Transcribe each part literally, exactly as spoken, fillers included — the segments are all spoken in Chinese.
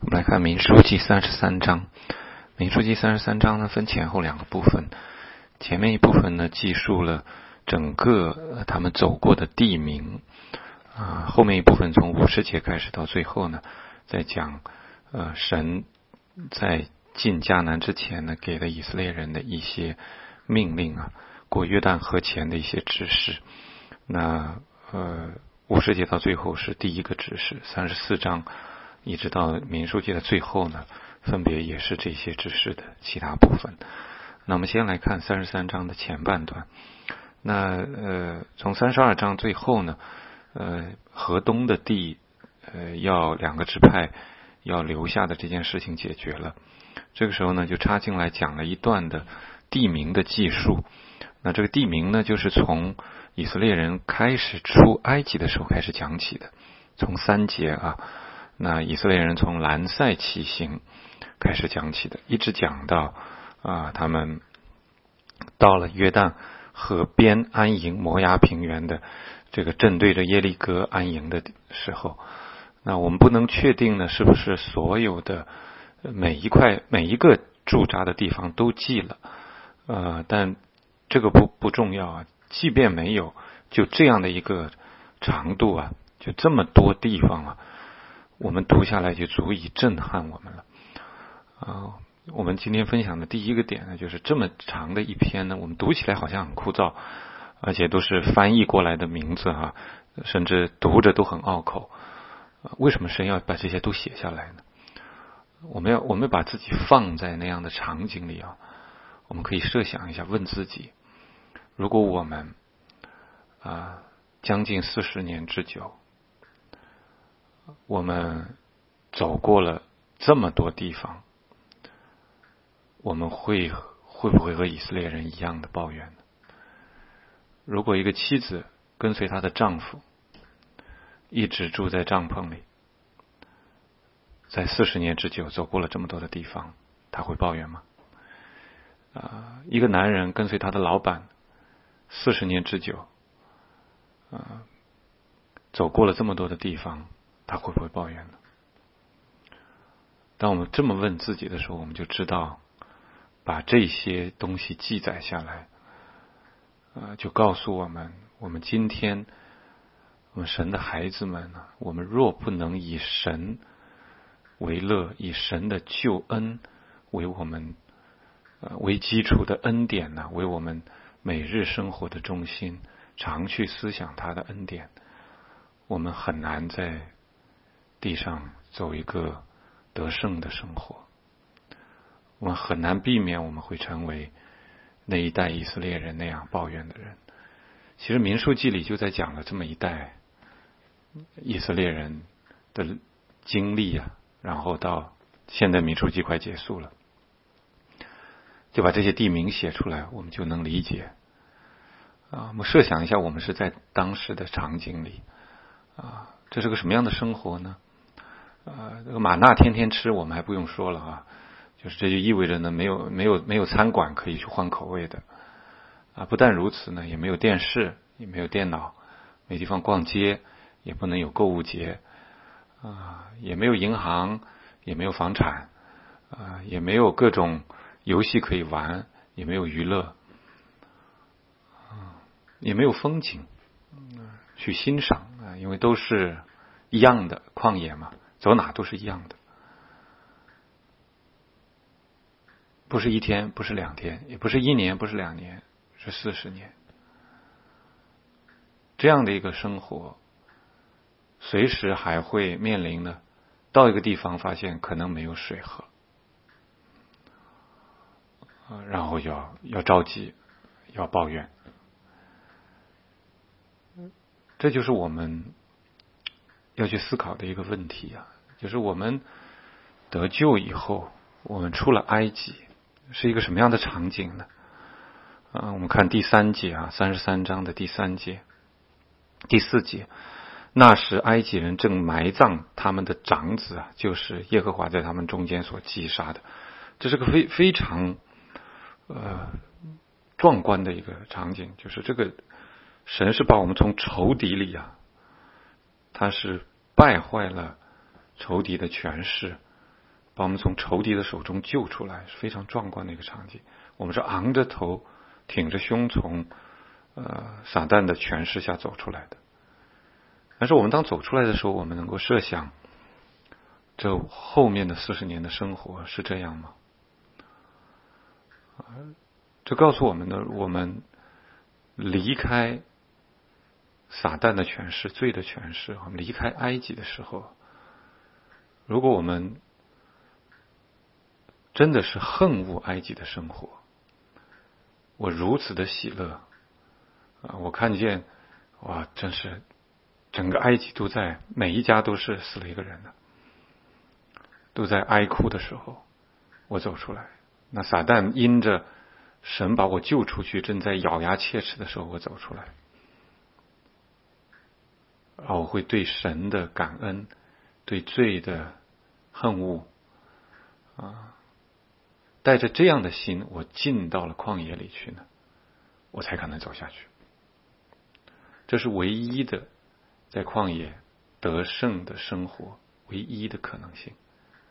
我们来看民数记三十三章。民数记三十三章呢分前后两个部分，前面一部分呢记述了整个、呃、他们走过的地名啊、呃，后面一部分从五十节开始到最后呢，在讲呃神在进迦南之前呢给了以色列人的一些命令啊，过约旦河前的一些指示。那呃五十节到最后是第一个指示，三十四章一直到民数记的最后呢，分别也是这些指示的其他部分。那我们先来看三十三章的前半段。那呃，从三十二章最后呢，呃，河东的地，呃，要两个支派要留下的这件事情解决了。这个时候呢，就插进来讲了一段的地名的记述。那这个地名呢，就是从以色列人开始出埃及的时候开始讲起的，从三节啊。那以色列人从兰塞起行开始讲起的，一直讲到啊，他们到了约旦河边安营摩押平原的这个正对着耶利哥安营的时候。那我们不能确定呢，是不是所有的每一块每一个驻扎的地方都记了，呃，但这个不不重要啊。即便没有，就这样的一个长度啊，就这么多地方啊，我们读下来就足以震撼我们了啊！我们今天分享的第一个点呢，就是这么长的一篇呢，我们读起来好像很枯燥，而且都是翻译过来的名字哈、啊，甚至读着都很拗口。为什么神要把这些都写下来呢？我们要我们把自己放在那样的场景里啊，我们可以设想一下，问自己：如果我们啊将近四十年之久，我们走过了这么多地方，我们会会不会和以色列人一样的抱怨呢？如果一个妻子跟随她的丈夫一直住在帐篷里，在四十年之久走过了这么多的地方，他会抱怨吗？啊，一个男人跟随他的老板四十年之久，啊，走过了这么多的地方，他会不会抱怨呢？当我们这么问自己的时候，我们就知道，把这些东西记载下来，呃，就告诉我们，我们今天，我们神的孩子们呢，我们若不能以神为乐，以神的救恩为我们呃为基础的恩典呢，为我们每日生活的中心，常去思想他的恩典，我们很难在地上走一个得胜的生活。我们很难避免我们会成为那一代以色列人那样抱怨的人。其实民数记里就在讲了这么一代以色列人的经历啊，然后到现在民数记快结束了，就把这些地名写出来，我们就能理解啊。我们设想一下，我们是在当时的场景里啊，这是个什么样的生活呢？啊，这个玛纳天天吃，我们还不用说了啊，就是这就意味着呢，没有没有没有餐馆可以去换口味的啊。不但如此呢，也没有电视，也没有电脑，没地方逛街，也不能有购物节啊，也没有银行，也没有房产啊，也没有各种游戏可以玩，也没有娱乐啊，也没有风景去欣赏啊，因为都是一样的旷野嘛，走哪都是一样的，不是一天，不是两天，也不是一年，不是两年，是四十年。这样的一个生活，随时还会面临的，到一个地方发现可能没有水喝，然后要要着急，要抱怨。这就是我们要去思考的一个问题啊，就是我们得救以后，我们出了埃及，是一个什么样的场景呢？啊，我们看第三节啊，三十三章的第三节、第四节。那时埃及人正埋葬他们的长子啊，就是耶和华在他们中间所击杀的。这是个非非常呃壮观的一个场景，就是这个神是把我们从仇敌里啊，他是败坏了仇敌的权势， 把我们从仇敌的手中救出来，是非常壮观的一个场景。我们是昂着头挺着胸从呃撒旦的权势下走出来的。但是我们当走出来的时候，我们能够设想这后面的四十年的生活是这样吗？这告诉我们的，我们离开撒旦的权势、罪的权势，我们离开埃及的时候，如果我们真的是恨恶埃及的生活，我如此的喜乐啊！我看见哇，真是整个埃及都在，每一家都是死了一个人的，都在哀哭的时候，我走出来。那撒旦因着神把我救出去，正在咬牙切齿的时候，我走出来。啊，我会对神的感恩，对罪的恨恶啊，带着这样的心，我进到了旷野里去呢，我才可能走下去。这是唯一的在旷野得胜的生活唯一的可能性，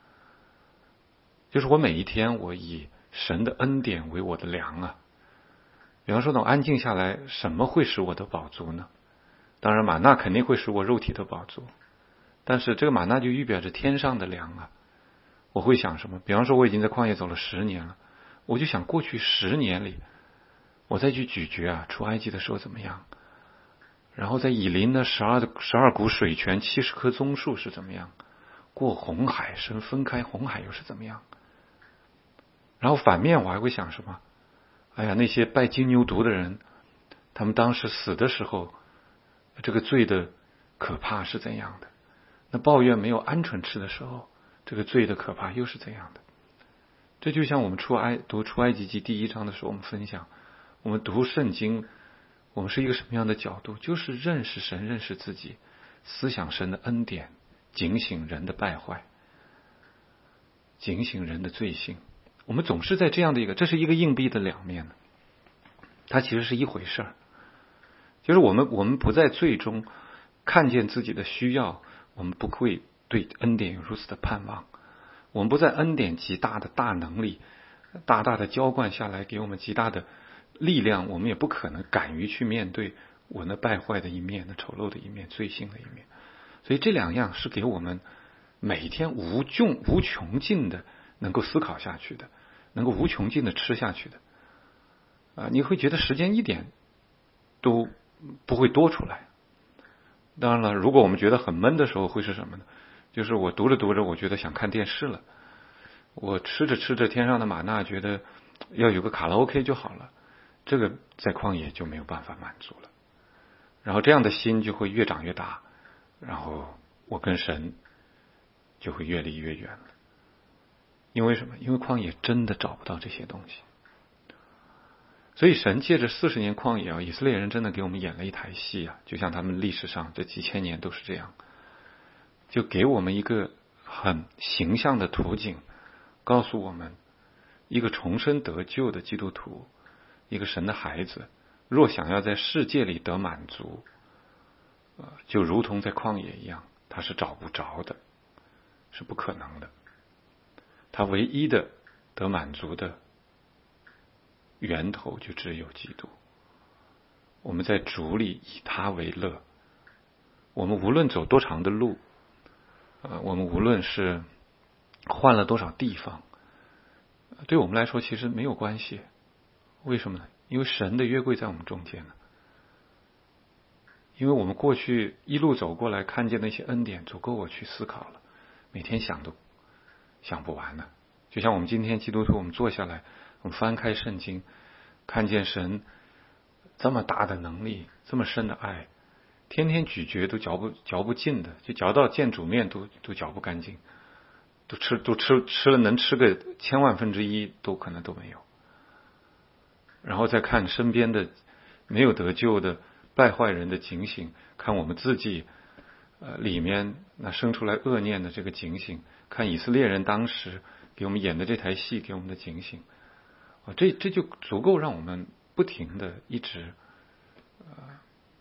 就是我每一天我以神的恩典为我的粮啊。比方说等安静下来，什么会使我得饱足呢？当然玛纳肯定会使我肉体得饱足，但是这个玛纳就预表着天上的粮啊。我会想什么？比方说我已经在旷野走了十年了，我就想过去十年里我再去咀嚼啊出埃及的时候怎么样，然后在以琳的十二十二股水泉七十棵棕树是怎么样，过红海神分开红海又是怎么样。然后反面我还会想什么？哎呀，那些拜金牛犊的人，他们当时死的时候这个罪的可怕是怎样的？那抱怨没有鹌鹑吃的时候，这个罪的可怕又是怎样的？这就像我们出埃读出埃及记第一章的时候，我们分享，我们读圣经，我们是一个什么样的角度？就是认识神，认识自己，思想神的恩典，警醒人的败坏，警醒人的罪性。我们总是在这样的一个，这是一个硬币的两面，它其实是一回事儿。就是我们我们不在罪中看见自己的需要，我们不会对恩典有如此的盼望。我们不在恩典极大的大能力大大的浇灌下来给我们极大的力量，我们也不可能敢于去面对我那败坏的一面，那丑陋的一面，罪性的一面。所以这两样是给我们每一天无穷无穷尽的能够思考下去的，能够无穷尽的吃下去的啊！你会觉得时间一点都不会多出来。当然了，如果我们觉得很闷的时候会是什么呢？就是我读着读着我觉得想看电视了，我吃着吃着天上的玛纳觉得要有个卡拉 OK 就好了，这个在旷野就没有办法满足了。然后这样的心就会越长越大，然后我跟神就会越离越远了。因为什么？因为旷野真的找不到这些东西。所以神借着四十年旷野啊，以色列人真的给我们演了一台戏啊，就像他们历史上这几千年都是这样，就给我们一个很形象的图景，告诉我们一个重生得救的基督徒，一个神的孩子，若想要在世界里得满足，就如同在旷野一样，他是找不着的，是不可能的。他唯一的得满足的源头就只有基督。我们在主里以他为乐，我们无论走多长的路，呃，我们无论是换了多少地方，对我们来说其实没有关系。为什么呢？因为神的约柜在我们中间呢。因为我们过去一路走过来，看见那些恩典足够我去思考了，每天想都想不完呢。就像我们今天基督徒，我们坐下来，我们翻开圣经，看见神这么大的能力，这么深的爱，天天咀嚼都嚼不嚼不尽的，就嚼到见煮面都都嚼不干净，都吃都吃吃了能吃个千万分之一都可能都没有。然后再看身边的没有得救的败坏人的警醒，看我们自己呃里面那生出来恶念的这个警醒，看以色列人当时给我们演的这台戏给我们的警醒，啊，这这就足够让我们不停的一直呃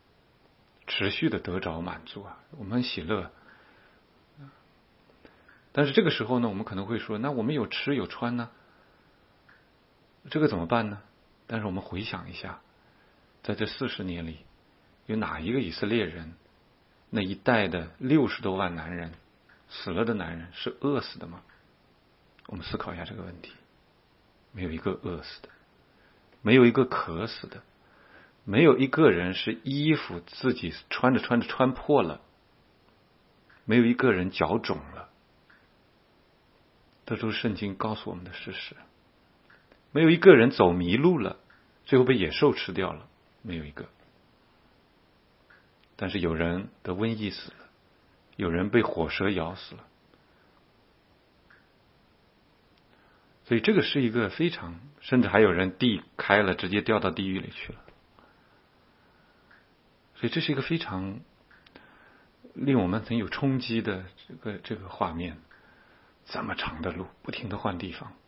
持续的得着满足啊，我们喜乐。 但是这个时候呢，我们可能会说，那我们有吃有穿呢，这个怎么办呢？但是我们回想一下，在这四十年里，有哪一个以色列人那一代的六十多万男人死了的男人是饿死的吗？我们思考一下这个问题。没有一个饿死的，没有一个渴死的，没有一个人是衣服自己穿着穿着穿破了，没有一个人脚肿了，这都是圣经告诉我们的事实。没有一个人走迷路了，最后被野兽吃掉了，没有一个。但是有人得瘟疫死了，有人被火蛇咬死了。所以这个是一个非常，甚至还有人地开了直接掉到地狱里去了。所以这是一个非常令我们很有冲击的这个这个画面。这么长的路，不停的换地方，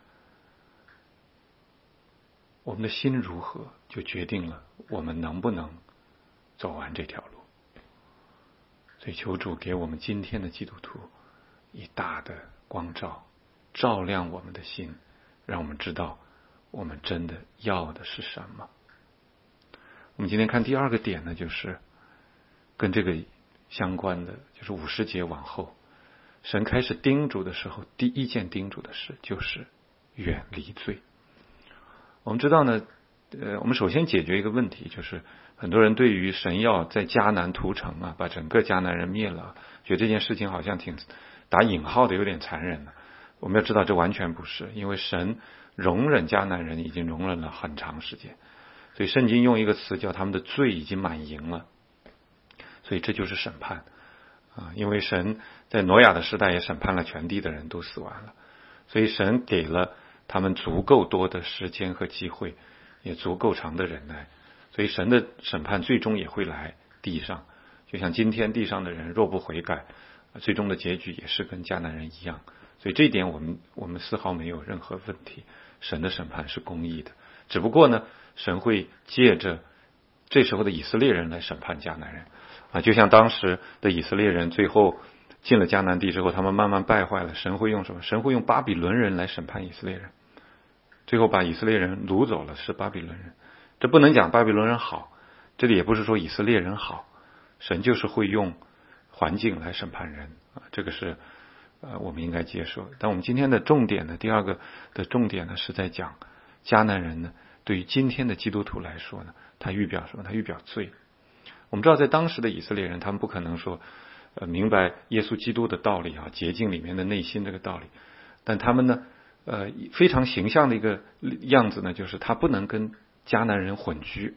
我们的心如何，就决定了我们能不能走完这条路。所以求主给我们今天的基督徒以大的光照，照亮我们的心，让我们知道我们真的要的是什么。我们今天看第二个点呢，就是跟这个相关的，就是五十节往后，神开始叮嘱的时候，第一件叮嘱的事就是远离罪。我们知道呢，呃，我们首先解决一个问题，就是很多人对于神要在迦南屠城啊，把整个迦南人灭了，觉得这件事情好像挺打引号的有点残忍了。我们要知道这完全不是，因为神容忍迦南人已经容忍了很长时间，所以圣经用一个词叫他们的罪已经满盈了，所以这就是审判啊！因为神在挪亚的时代也审判了全地的人都死完了，所以神给了他们足够多的时间和机会，也足够长的忍耐，所以神的审判最终也会来地上。就像今天地上的人若不悔改，最终的结局也是跟迦南人一样。所以这一点我们我们丝毫没有任何问题，神的审判是公义的，只不过呢，神会借着这时候的以色列人来审判迦南人啊，就像当时的以色列人最后进了迦南地之后，他们慢慢败坏了，神会用什么？神会用巴比伦人来审判以色列人，最后把以色列人掳走了，是巴比伦人。这不能讲巴比伦人好，这里也不是说以色列人好，神就是会用环境来审判人啊，这个是呃我们应该接受。但我们今天的重点呢，第二个的重点呢，是在讲迦南人呢，对于今天的基督徒来说呢，他预表什么？他预表罪。我们知道在当时的以色列人，他们不可能说呃明白耶稣基督的道理啊，洁净里面的内心这个道理，但他们呢呃非常形象的一个样子呢，就是他不能跟迦南人混居。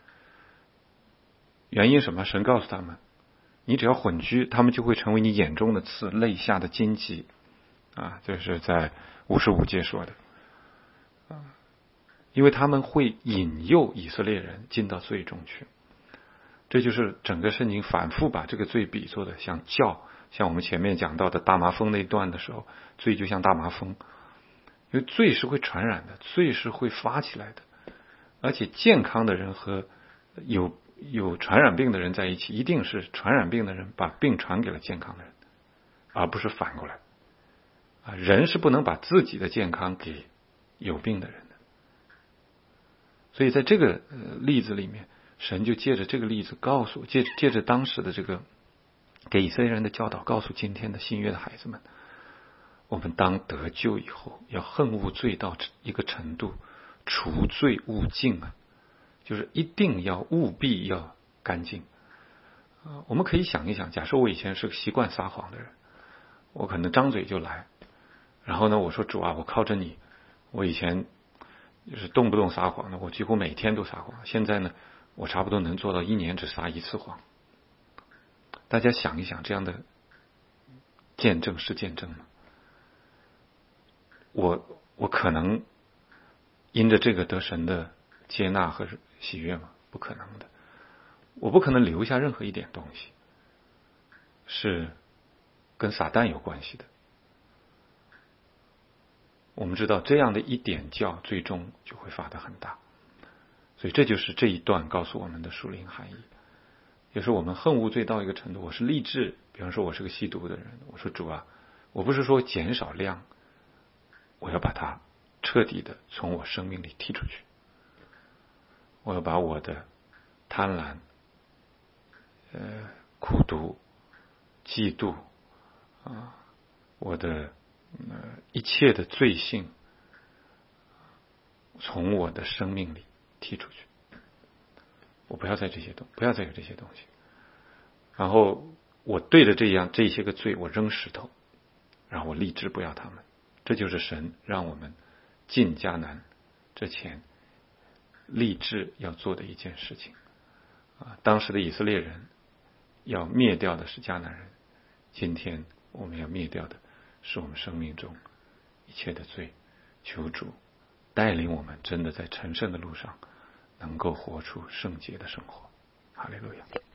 原因什么？神告诉他们，你只要混居，他们就会成为你眼中的刺，肋下的荆棘啊，这是在五十五节说的啊，因为他们会引诱以色列人进到罪中去。这就是整个圣经反复把这个罪比作的像酵，像我们前面讲到的大麻风那一段的时候，罪就像大麻风，因为罪是会传染的，罪是会发起来的，而且健康的人和有有传染病的人在一起，一定是传染病的人把病传给了健康的人，而不是反过来啊！人是不能把自己的健康给有病的人的。所以在这个呃例子里面，神就借着这个例子告诉借借着当时的这个给以色列人的教导，告诉今天的新约的孩子们，我们当得救以后要恨恶罪到一个程度，除罪务尽啊，就是一定要务必要干净啊。我们可以想一想，假设我以前是个习惯撒谎的人，我可能张嘴就来，然后呢我说主啊，我靠着你，我以前就是动不动撒谎的，我几乎每天都撒谎，现在呢我差不多能做到一年只撒一次谎。大家想一想，这样的见证是见证吗？我我可能因着这个得神的接纳和喜悦吗？不可能的。我不可能留下任何一点东西是跟撒旦有关系的。我们知道这样的一点教最终就会发得很大，所以这就是这一段告诉我们的属灵含义。也是我们恨恶罪到一个程度，我是立志，比方说我是个吸毒的人，我说主啊， 我不是说减少量，我要把它彻底的从我生命里踢出去。我要把我的贪婪、呃苦毒、嫉妒啊，我的呃一切的罪性，从我的生命里踢出去。我不要再这些东，不要再有这些东西。然后我对着这样这些个罪，我扔石头，然后我立志不要他们。这就是神让我们进迦南之前立志要做的一件事情啊。当时的以色列人要灭掉的是迦南人，今天我们要灭掉的是我们生命中一切的罪。求主带领我们真的在成圣的路上能够活出圣洁的生活。哈利路亚。